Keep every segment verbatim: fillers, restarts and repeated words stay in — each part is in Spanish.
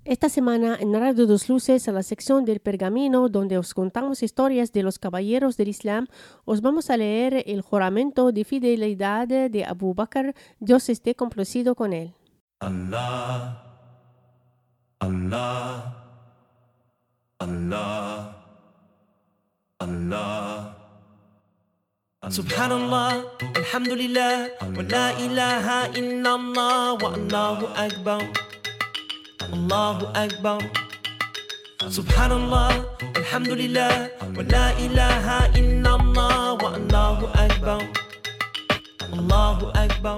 Esta semana en Radio Dos Luces, a la sección del Pergamino, donde os contamos historias de los caballeros del Islam, os vamos a leer el juramento de fidelidad de Abu Bakr, Dios esté complacido con él. Allah, Allah, Allah, Allah. Subhanallah, alhamdulillah, wa la ilaha illallah, wa Allahu akbar, Allahu akbar. Subhanallah, alhamdulillah, wa la ilaha illallah, wa Allahu akbar, Allahu akbar.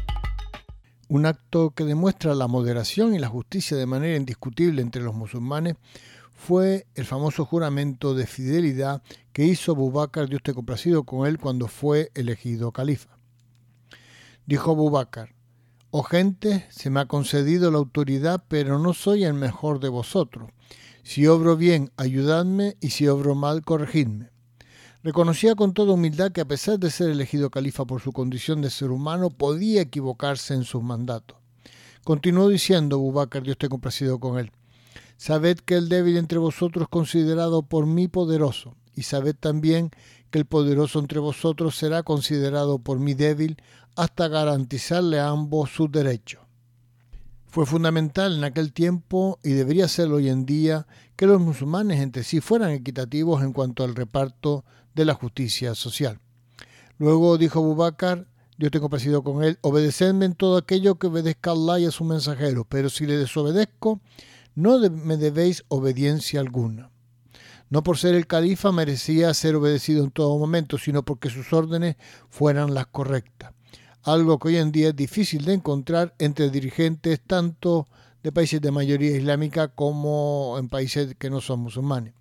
Un acto que demuestra la moderación y la justicia de manera indiscutible entre los musulmanes fue el famoso juramento de fidelidad que hizo Abu Bakr, Dios esté complacido con él, cuando fue elegido califa. Dijo Abu Bakr: «Oh gente, se me ha concedido la autoridad, pero no soy el mejor de vosotros. Si obro bien, ayudadme, y si obro mal, corregidme». Reconocía con toda humildad que a pesar de ser elegido califa por su condición de ser humano, podía equivocarse en sus mandatos. Continuó diciendo Abu Bakr, Dios esté complacido con él: «Sabed que el débil entre vosotros es considerado por mí poderoso, y sabed también que el poderoso entre vosotros será considerado por mí débil, hasta garantizarle a ambos sus derechos». Fue fundamental en aquel tiempo, y debería serlo hoy en día, que los musulmanes entre sí fueran equitativos en cuanto al reparto de la justicia social. Luego dijo Abu Bakr, Dios esté complacido con él: «Obedecedme en todo aquello que obedezca a Allah y a su mensajero, pero si le desobedezco, no me debéis obediencia alguna». No por ser el califa merecía ser obedecido en todo momento, sino porque sus órdenes fueran las correctas. Algo que hoy en día es difícil de encontrar entre dirigentes tanto de países de mayoría islámica como en países que no son musulmanes.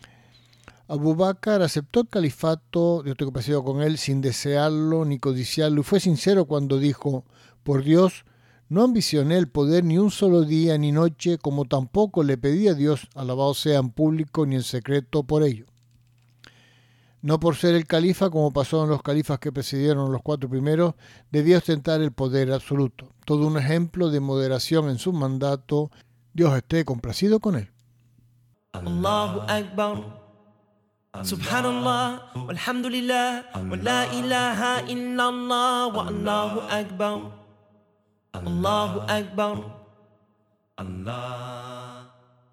Abu Bakr aceptó el califato, Dios esté complacido con él, sin desearlo ni codiciarlo, y fue sincero cuando dijo: «Por Dios, no ambicioné el poder ni un solo día ni noche, como tampoco le pedí a Dios, alabado sea en público ni en secreto, por ello». No por ser el califa, como pasó en los califas que precedieron los cuatro primeros, debía ostentar el poder absoluto. Todo un ejemplo de moderación en su mandato. Dios esté complacido con él. Allahu akbar. Subhanallah, walhamdulillah, wa la ilaha illallah, wa Allahu akbar, Allahu akbar, Allah.